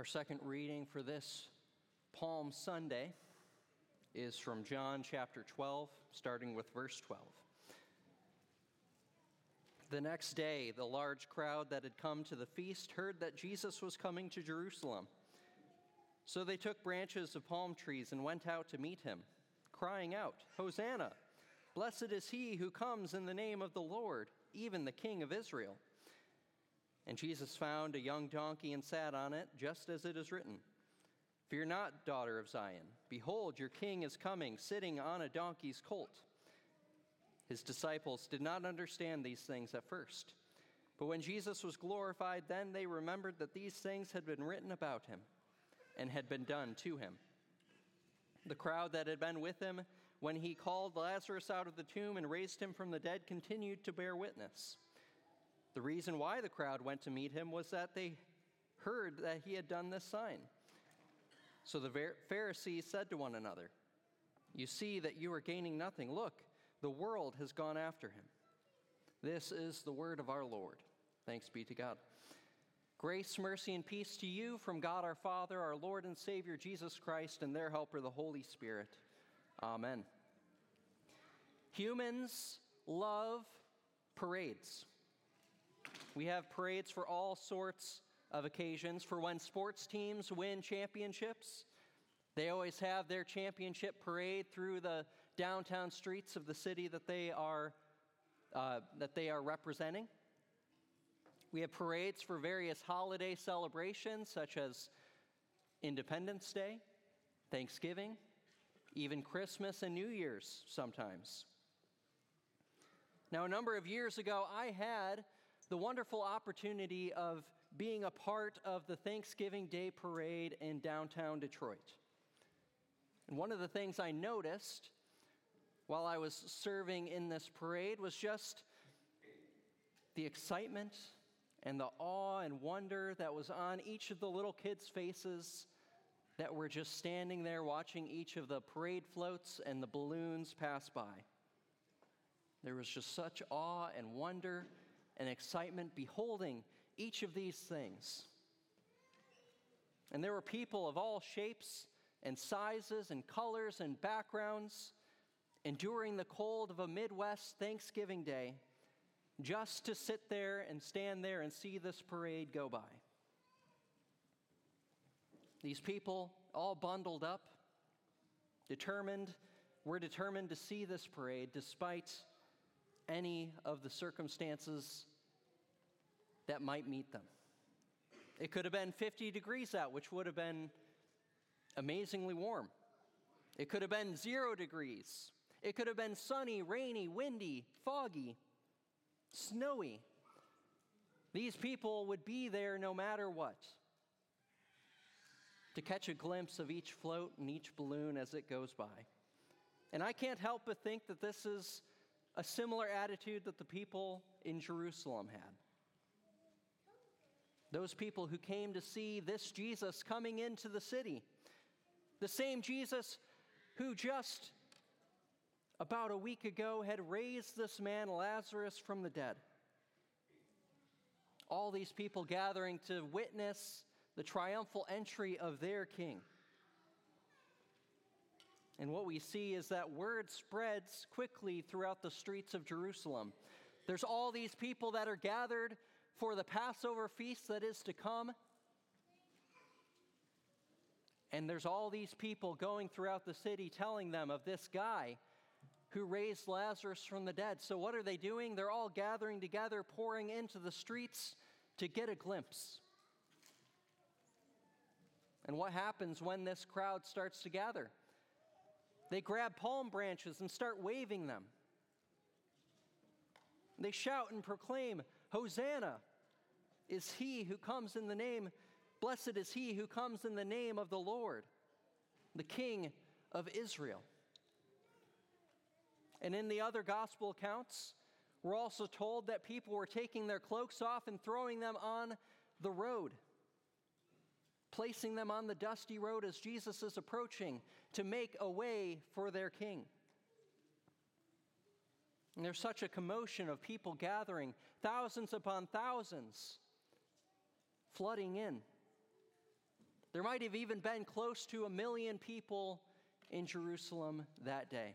Our second reading for this Palm Sunday is from John chapter 12, starting with verse 12. The next day, the large crowd that had come to the feast heard that Jesus was coming to Jerusalem. So they took branches of palm trees and went out to meet him, crying out, "Hosanna! Blessed is he who comes in the name of the Lord, even the King of Israel." And Jesus found a young donkey and sat on it, just as it is written, "Fear not, daughter of Zion. Behold, your king is coming, sitting on a donkey's colt." His disciples did not understand these things at first. But when Jesus was glorified, then they remembered that these things had been written about him and had been done to him. The crowd that had been with him when he called Lazarus out of the tomb and raised him from the dead continued to bear witness. The reason why the crowd went to meet him was that they heard that he had done this sign. So the Pharisees said to one another, "You see that you are gaining nothing. Look, the world has gone after him." This is the word of our Lord. Thanks be to God. Grace, mercy, and peace to you from God our Father, our Lord and Savior Jesus Christ, and their helper, the Holy Spirit. Amen. Humans love parades. We have parades for all sorts of occasions. For when sports teams win championships, they always have their championship parade through the downtown streets of the city that they are representing. We have parades for various holiday celebrations, such as Independence Day, Thanksgiving, even Christmas and New Year's sometimes. Now, a number of years ago, I had the wonderful opportunity of being a part of the Thanksgiving Day parade in downtown Detroit. And one of the things I noticed while I was serving in this parade was just the excitement and the awe and wonder that was on each of the little kids' faces that were just standing there watching each of the parade floats and the balloons pass by. There was just such awe and wonder and excitement beholding each of these things. And there were people of all shapes and sizes and colors and backgrounds enduring the cold of a Midwest Thanksgiving day just to sit there and stand there and see this parade go by. These people, all bundled up, were determined to see this parade despite any of the circumstances that might meet them. It could have been 50 degrees out, which would have been amazingly warm. It could have been 0 degrees. It could have been sunny, rainy, windy, foggy, snowy. These people would be there no matter what, to catch a glimpse of each float and each balloon as it goes by. And I can't help but think that this is a similar attitude that the people in Jerusalem had. Those people who came to see this Jesus coming into the city, the same Jesus who just about a week ago had raised this man Lazarus from the dead. All these people gathering to witness the triumphal entry of their king. And what we see is that word spreads quickly throughout the streets of Jerusalem. There's all these people that are gathered for the Passover feast that is to come. And there's all these people going throughout the city telling them of this guy who raised Lazarus from the dead. So what are they doing? They're all gathering together, pouring into the streets to get a glimpse. And what happens when this crowd starts to gather? They grab palm branches and start waving them. They shout and proclaim, "Hosanna is he who comes in the name, blessed is he who comes in the name of the Lord, the King of Israel." And in the other gospel accounts, we're also told that people were taking their cloaks off and throwing them on the road, placing them on the dusty road as Jesus is approaching to make a way for their king. And there's such a commotion of people gathering, thousands upon thousands, flooding in. There might have even been close to 1 million people in Jerusalem that day.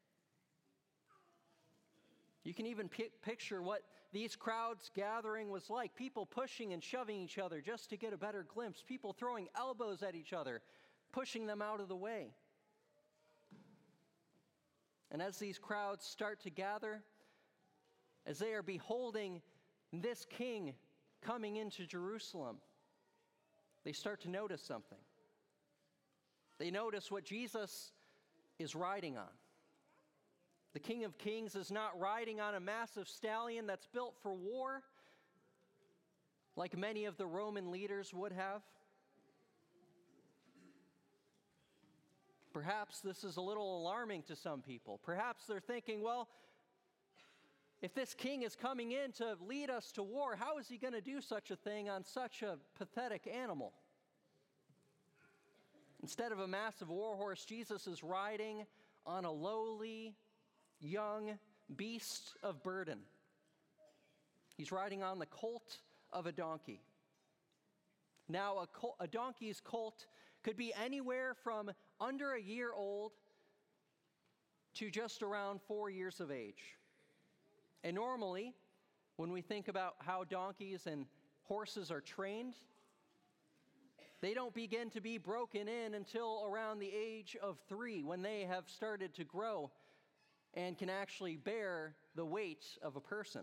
You can even picture what these crowds gathering was like. People pushing and shoving each other just to get a better glimpse. People throwing elbows at each other, pushing them out of the way. And as these crowds start to gather, as they are beholding this king coming into Jerusalem, they start to notice something. They notice what Jesus is riding on. The King of Kings is not riding on a massive stallion that's built for war, like many of the Roman leaders would have. Perhaps this is a little alarming to some people. Perhaps they're thinking, well, if this king is coming in to lead us to war, how is he going to do such a thing on such a pathetic animal? Instead of a massive war horse, Jesus is riding on a lowly, young beast of burden. He's riding on the colt of a donkey. Now, a donkey's colt could be anywhere from under a year old to just around 4 years of age. And normally, when we think about how donkeys and horses are trained, they don't begin to be broken in until around the age of 3, when they have started to grow and can actually bear the weight of a person.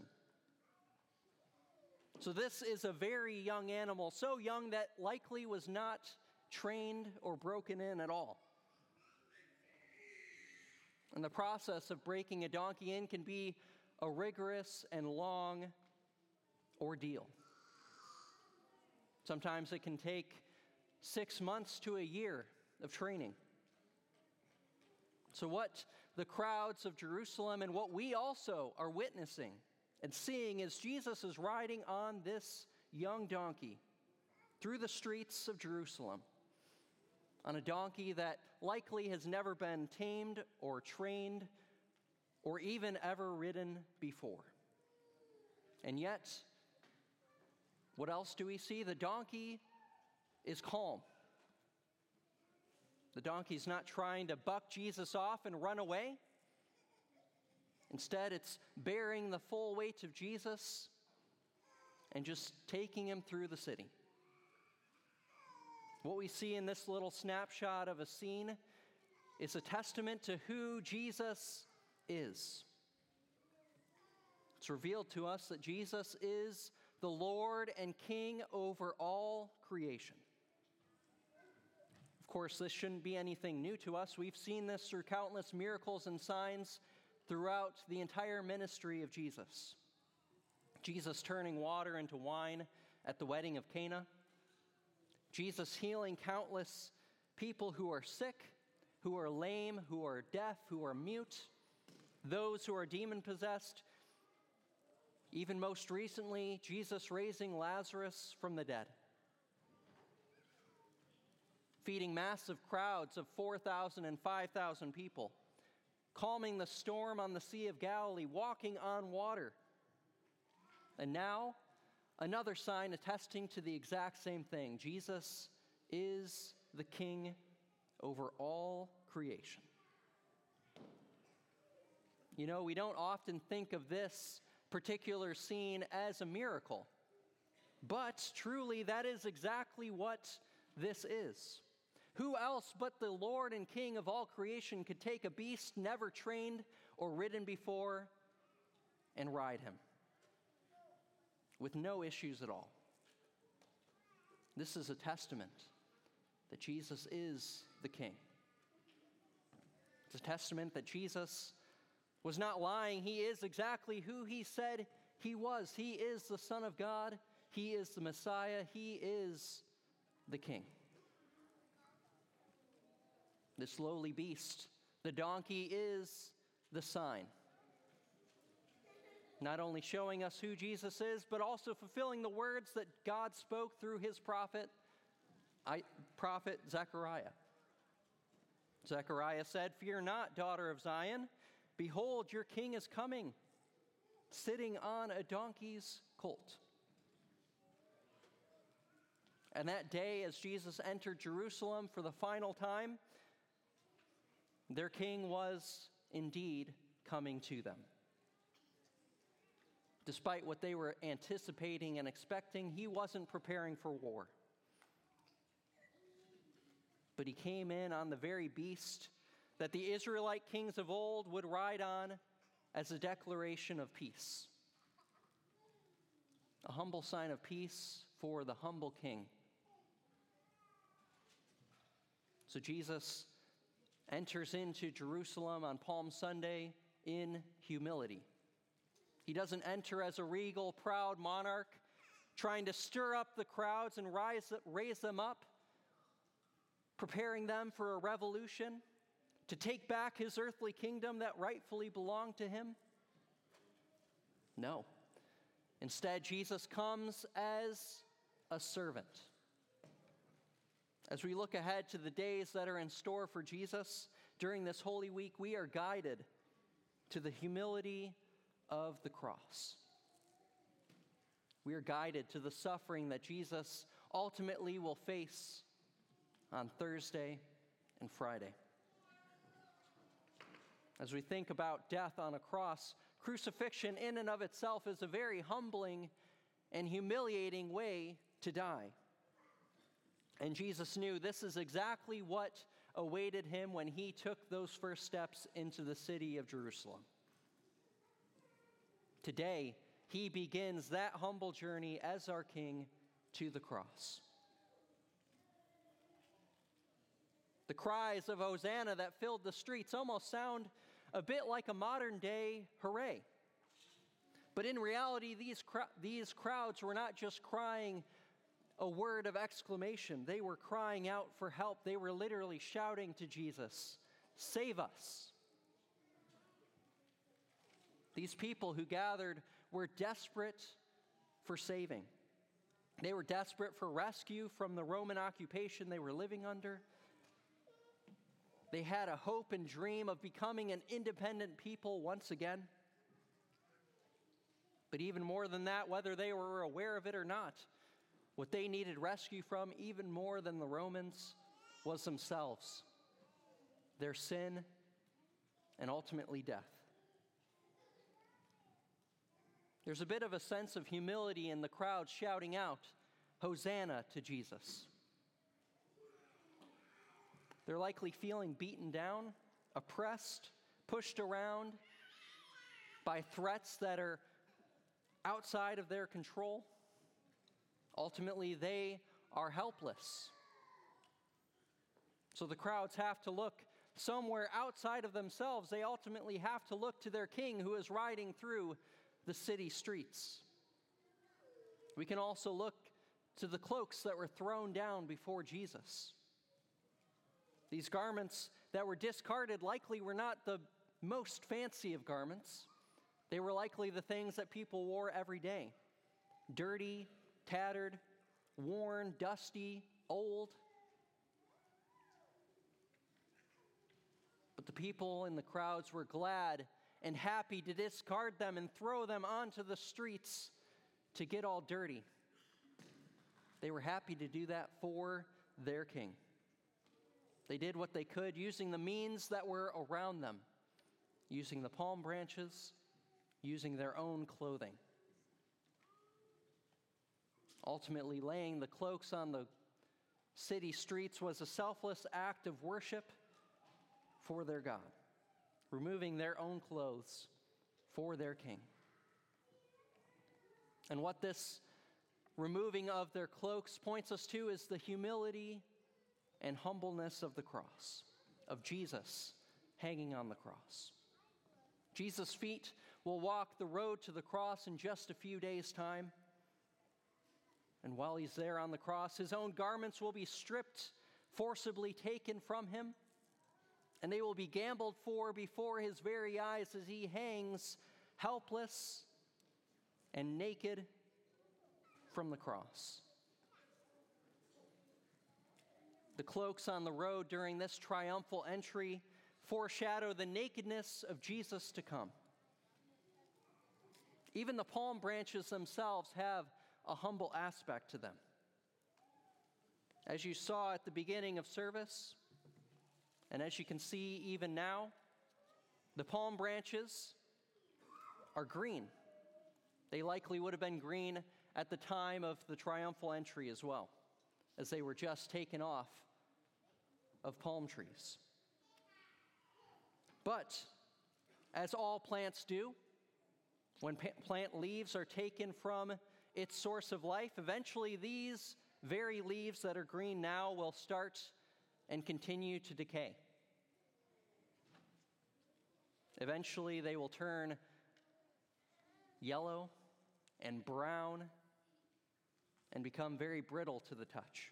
So this is a very young animal, so young that likely was not trained or broken in at all. And the process of breaking a donkey in can be a rigorous and long ordeal. Sometimes it can take 6 months to a year of training. So what the crowds of Jerusalem and what we also are witnessing and seeing is Jesus is riding on this young donkey through the streets of Jerusalem, on a donkey that likely has never been tamed or trained or even ever ridden before. And yet, what else do we see? The donkey is calm. The donkey's not trying to buck Jesus off and run away. Instead, it's bearing the full weight of Jesus and just taking him through the city. What we see in this little snapshot of a scene is a testament to who Jesus is. It's revealed to us that Jesus is the Lord and King over all creation. Of course, this shouldn't be anything new to us. We've seen this through countless miracles and signs throughout the entire ministry of Jesus. Jesus turning water into wine at the wedding of Cana. Jesus healing countless people who are sick, who are lame, who are deaf, who are mute, those who are demon-possessed. Even most recently, Jesus raising Lazarus from the dead. Feeding massive crowds of 4,000 and 5,000 people. Calming the storm on the Sea of Galilee, walking on water. And now, another sign attesting to the exact same thing. Jesus is the King over all creation. You know, we don't often think of this particular scene as a miracle, but truly that is exactly what this is. Who else but the Lord and King of all creation could take a beast never trained or ridden before and ride him with no issues at all? This is a testament that Jesus is the King. It's a testament that Jesus was not lying. He is exactly who he said he was. He is the Son of God. He is the Messiah. He is the King. This lowly beast, the donkey, is the sign. Not only showing us who Jesus is, but also fulfilling the words that God spoke through his prophet Zechariah. Zechariah said, "Fear not, daughter of Zion. Behold, your king is coming, sitting on a donkey's colt." And that day, as Jesus entered Jerusalem for the final time, their king was indeed coming to them. Despite what they were anticipating and expecting, he wasn't preparing for war. But he came in on the very beast that the Israelite kings of old would ride on as a declaration of peace. A humble sign of peace for the humble king. So Jesus enters into Jerusalem on Palm Sunday in humility. He doesn't enter as a regal, proud monarch trying to stir up the crowds and raise them up, preparing them for a revolution to take back his earthly kingdom that rightfully belonged to him. No. Instead, Jesus comes as a servant. As we look ahead to the days that are in store for Jesus during this Holy Week, we are guided to the humility of the cross. We are guided to the suffering that Jesus ultimately will face on Thursday and Friday. As we think about death on a cross, crucifixion in and of itself is a very humbling and humiliating way to die. And Jesus knew this is exactly what awaited him when he took those first steps into the city of Jerusalem. Today, he begins that humble journey as our King to the cross. The cries of Hosanna that filled the streets almost sound a bit like a modern-day hooray. But in reality, these crowds were not just crying a word of exclamation. They were crying out for help. They were literally shouting to Jesus, "Save us." These people who gathered were desperate for saving. They were desperate for rescue from the Roman occupation they were living under. They had a hope and dream of becoming an independent people once again. But even more than that, whether they were aware of it or not, what they needed rescue from, even more than the Romans, was themselves, their sin, and ultimately death. There's a bit of a sense of humility in the crowd shouting out, "Hosanna" to Jesus. They're likely feeling beaten down, oppressed, pushed around by threats that are outside of their control. Ultimately, they are helpless. So the crowds have to look somewhere outside of themselves. They ultimately have to look to their king who is riding through the city streets. We can also look to the cloaks that were thrown down before Jesus. These garments that were discarded likely were not the most fancy of garments. They were likely the things that people wore every day. Dirty, tattered, worn, dusty, old. But the people in the crowds were glad and happy to discard them and throw them onto the streets to get all dirty. They were happy to do that for their king. They did what they could using the means that were around them, using the palm branches, using their own clothing. Ultimately, laying the cloaks on the city streets was a selfless act of worship for their God, removing their own clothes for their king. And what this removing of their cloaks points us to is the humility and humbleness of the cross, of Jesus hanging on the cross. Jesus' feet will walk the road to the cross in just a few days' time. And while he's there on the cross, his own garments will be stripped, forcibly taken from him, and they will be gambled for before his very eyes as he hangs helpless and naked from the cross. The cloaks on the road during this triumphal entry foreshadow the nakedness of Jesus to come. Even the palm branches themselves have a humble aspect to them. As you saw at the beginning of service, and as you can see even now, the palm branches are green. They likely would have been green at the time of the triumphal entry as well, as they were just taken off of palm trees. But, as all plants do, when plant leaves are taken from its source of life, eventually these very leaves that are green now will start and continue to decay. Eventually they will turn yellow and brown and become very brittle to the touch.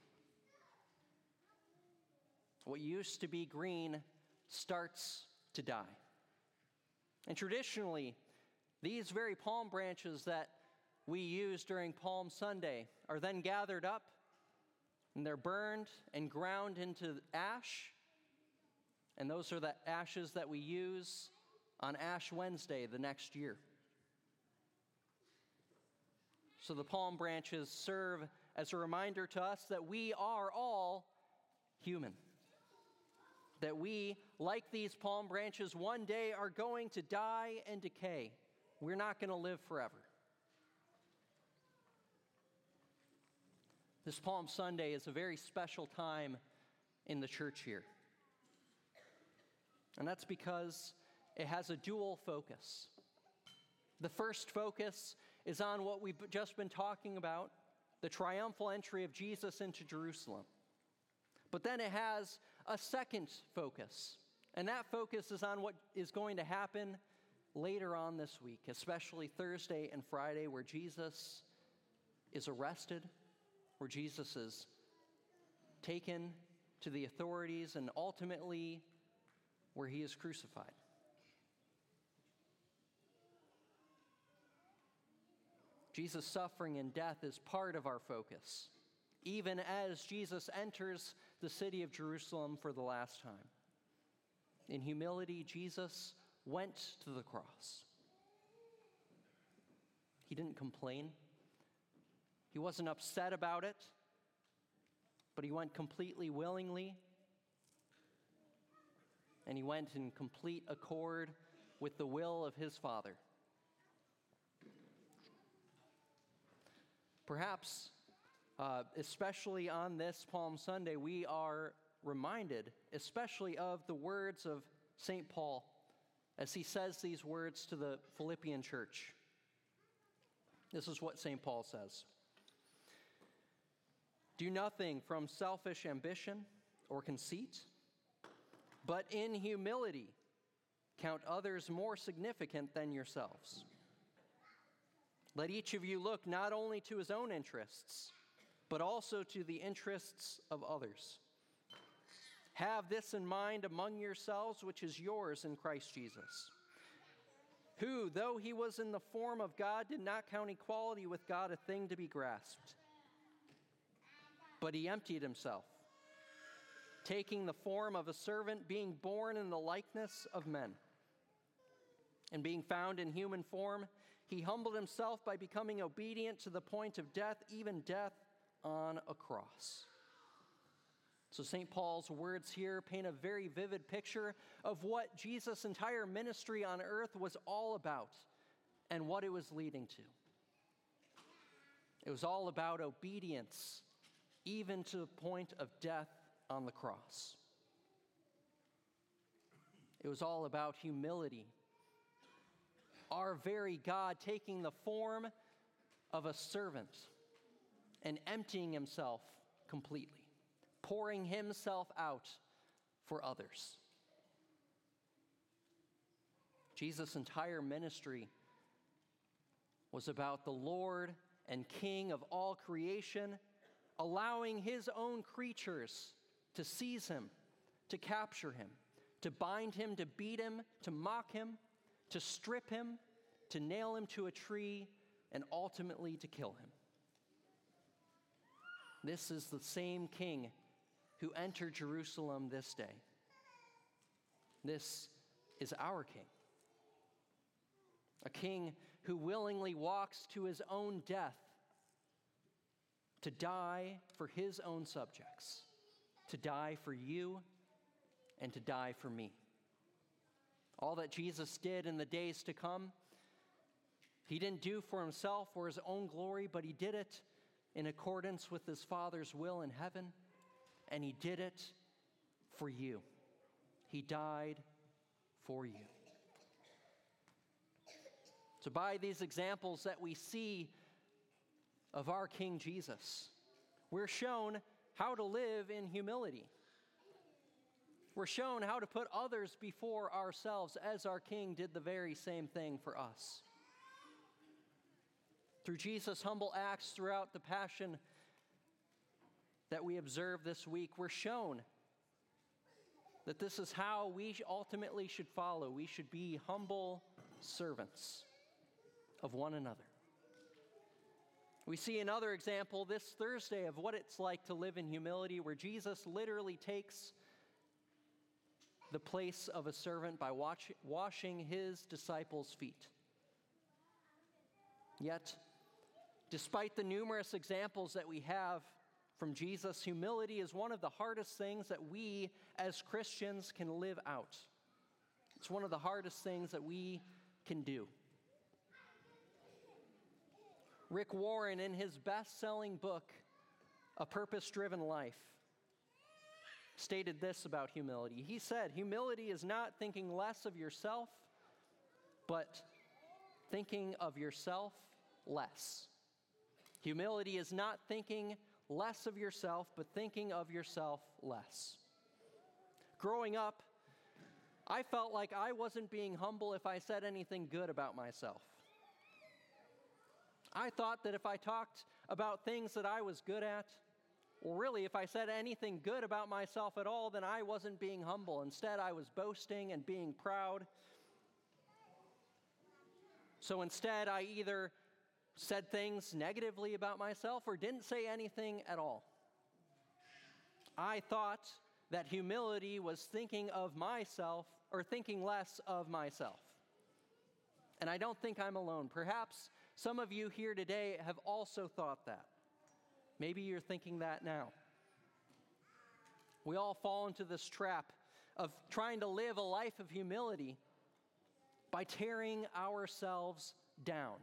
What used to be green starts to die. And traditionally, these very palm branches that we use during Palm Sunday are then gathered up and they're burned and ground into ash. And those are the ashes that we use on Ash Wednesday the next year. So the palm branches serve as a reminder to us that we are all human. That we, like these palm branches, one day are going to die and decay. We're not going to live forever. This Palm Sunday is a very special time in the church here. And that's because it has a dual focus. The first focus is on what we've just been talking about, the triumphal entry of Jesus into Jerusalem. But then it has a second focus, and that focus is on what is going to happen later on this week, especially Thursday and Friday, where Jesus is arrested, where Jesus is taken to the authorities, and ultimately where he is crucified. Jesus' suffering and death is part of our focus, even as Jesus enters the city of Jerusalem for the last time. In humility, Jesus went to the cross. He didn't complain. He wasn't upset about it, but he went completely willingly, and he went in complete accord with the will of his Father. Perhaps, especially on this Palm Sunday, we are reminded, especially of the words of St. Paul, as he says these words to the Philippian church. This is what St. Paul says. Do nothing from selfish ambition or conceit, but in humility count others more significant than yourselves. Let each of you look not only to his own interests, but also to the interests of others. Have this in mind among yourselves, which is yours in Christ Jesus, who, though he was in the form of God, did not count equality with God a thing to be grasped, but he emptied himself, taking the form of a servant, being born in the likeness of men. And being found in human form, he humbled himself by becoming obedient to the point of death, even death on a cross. So St. Paul's words here paint a very vivid picture of what Jesus' entire ministry on earth was all about and what it was leading to. It was all about obedience, even to the point of death on the cross. It was all about humility. Our very God taking the form of a servant and emptying himself completely, pouring himself out for others. Jesus' entire ministry was about the Lord and King of all creation, allowing his own creatures to seize him, to capture him, to bind him, to beat him, to mock him, to strip him, to nail him to a tree, and ultimately to kill him. This is the same King who entered Jerusalem this day. This is our King. A King who willingly walks to his own death, to die for his own subjects, to die for you and to die for me. All that Jesus did in the days to come, he didn't do for himself or his own glory, but he did it in accordance with his Father's will in heaven, and he did it for you. He died for you. So by these examples that we see of our King Jesus, we're shown how to live in humility. We're shown how to put others before ourselves, as our King did the very same thing for us. Through Jesus' humble acts throughout the Passion that we observe this week, we're shown that this is how we ultimately should follow. We should be humble servants of one another. We see another example this Thursday of what it's like to live in humility, where Jesus literally takes the place of a servant by washing his disciples' feet. Yet, despite the numerous examples that we have from Jesus, humility is one of the hardest things that we as Christians can live out. It's one of the hardest things that we can do. Rick Warren, in his best-selling book, A Purpose-Driven Life, stated this about humility. He said, "Humility is not thinking less of yourself, but thinking of yourself less." Humility is not thinking less of yourself, but thinking of yourself less. Growing up, I felt like I wasn't being humble if I said anything good about myself. I thought that if I talked about things that I was good at, or really if I said anything good about myself at all, then I wasn't being humble. Instead, I was boasting and being proud. So instead, I either said things negatively about myself or didn't say anything at all. I thought that humility was thinking of myself, or thinking less of myself. And I don't think I'm alone. Perhaps some of you here today have also thought that. Maybe you're thinking that now. We all fall into this trap of trying to live a life of humility by tearing ourselves down.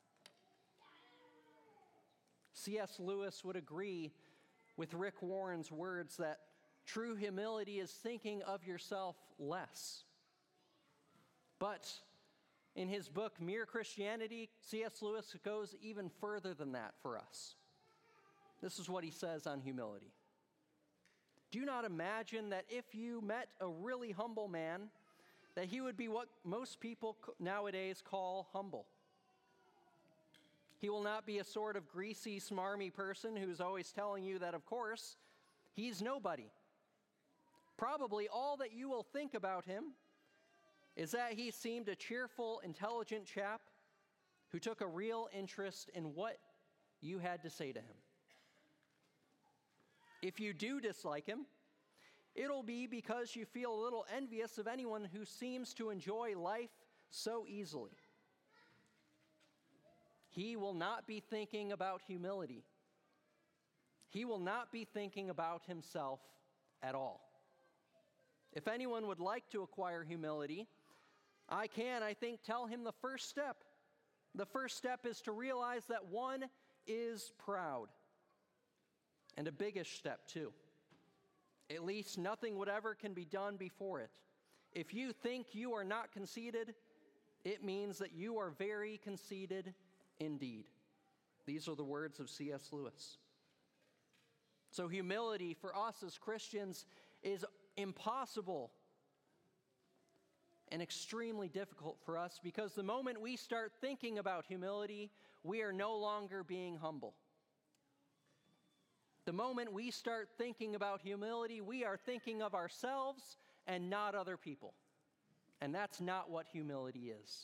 C.S. Lewis would agree with Rick Warren's words that true humility is thinking of yourself less. But in his book, Mere Christianity, C.S. Lewis goes even further than that for us. This is what he says on humility. Do not imagine that if you met a really humble man, that he would be what most people nowadays call humble. He will not be a sort of greasy, smarmy person who's always telling you that, of course, he's nobody. Probably all that you will think about him is that he seemed a cheerful, intelligent chap who took a real interest in what you had to say to him. If you do dislike him, it'll be because you feel a little envious of anyone who seems to enjoy life so easily. He will not be thinking about humility. He will not be thinking about himself at all. If anyone would like to acquire humility, I think, tell him the first step. The first step is to realize that one is proud. And a biggish step, too. At least nothing whatever can be done before it. If you think you are not conceited, it means that you are very conceited indeed. These are the words of C.S. Lewis. So humility for us as Christians is impossible and extremely difficult for us, because the moment we start thinking about humility, we are no longer being humble. The moment we start thinking about humility, we are thinking of ourselves and not other people. And that's not what humility is.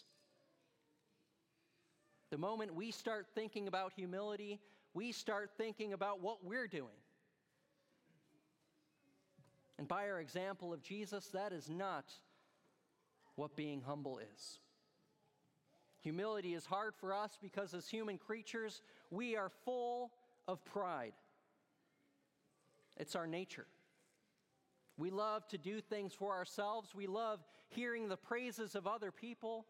The moment we start thinking about humility, we start thinking about what we're doing. And by our example of Jesus, that is not what being humble is. Humility is hard for us because as human creatures, we are full of pride. It's our nature. We love to do things for ourselves. We love hearing the praises of other people.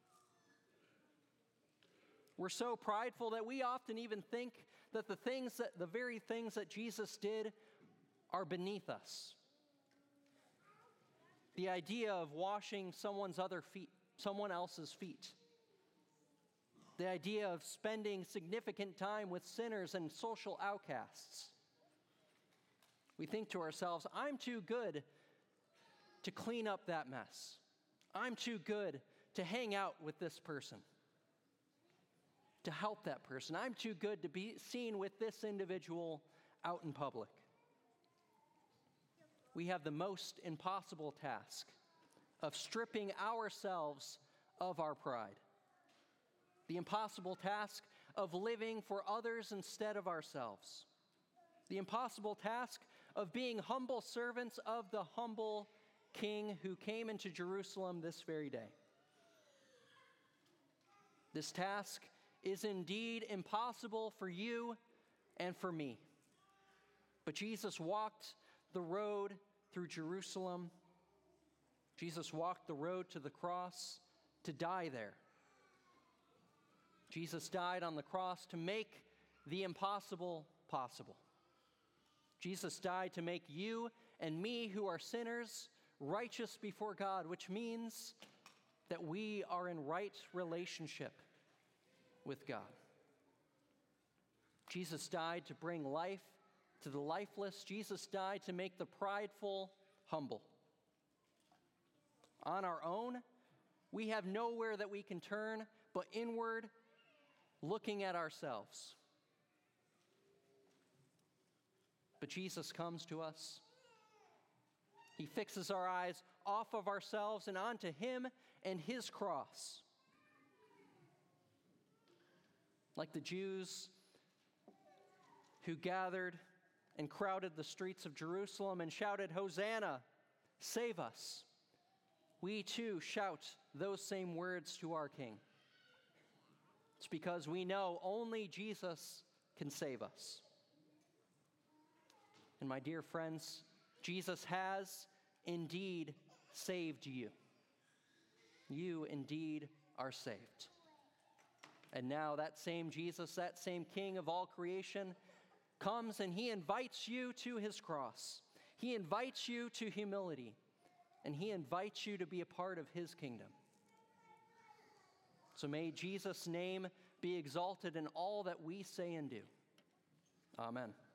We're so prideful that we often even think that the very things that Jesus did are beneath us. The idea of washing someone else's feet. The idea of spending significant time with sinners and social outcasts. We think to ourselves, I'm too good to clean up that mess. I'm too good to hang out with this person, to help that person. I'm too good to be seen with this individual out in public. We have the most impossible task of stripping ourselves of our pride. The impossible task of living for others instead of ourselves. The impossible task of being humble servants of the humble King who came into Jerusalem this very day. This task is indeed impossible for you and for me. But Jesus walked the road through Jerusalem. Jesus walked the road to the cross to die there. Jesus died on the cross to make the impossible possible. Jesus died to make you and me, who are sinners, righteous before God, which means that we are in right relationship with God. Jesus died to bring life to the lifeless. Jesus died to make the prideful humble. On our own, we have nowhere that we can turn but inward, looking at ourselves. But Jesus comes to us. He fixes our eyes off of ourselves and onto Him and His cross. Like the Jews who gathered and crowded the streets of Jerusalem and shouted, "Hosanna, save us," we too shout those same words to our King. It's because we know only Jesus can save us. And my dear friends, Jesus has indeed saved you. You indeed are saved. And now that same Jesus, that same King of all creation, comes and He invites you to His cross. He invites you to humility. And He invites you to be a part of His kingdom. So may Jesus' name be exalted in all that we say and do. Amen.